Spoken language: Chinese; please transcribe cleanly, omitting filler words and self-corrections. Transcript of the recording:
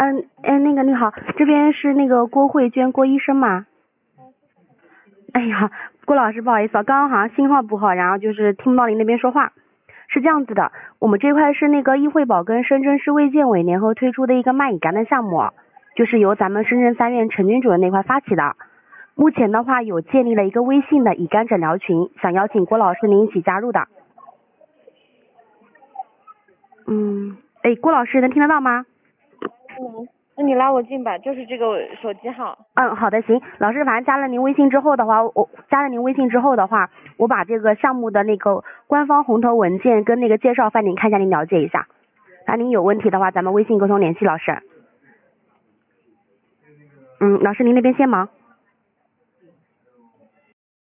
那个你好，这边是那个郭慧娟郭医生吗？哎呀，郭老师不好意思啊，刚刚好像信号不好，然后就是听不到您那边说话。是这样子的，我们这块是那个益惠宝跟深圳市卫健委联合推出的一个蚂蚁肝的项目，就是由咱们深圳3院陈军主任那块发起的。目前的话有建立了一个微信的乙肝诊疗群，想邀请郭老师您一起加入的。郭老师能听得到吗？ 那你拉我进吧，就是这个手机号。 好的，行，老师，反正加了您微信之后的话，我把这个项目的那个官方红头文件跟那个介绍发您看一下，您了解一下。那您有问题的话，咱们微信沟通联系老师。老师您那边先忙。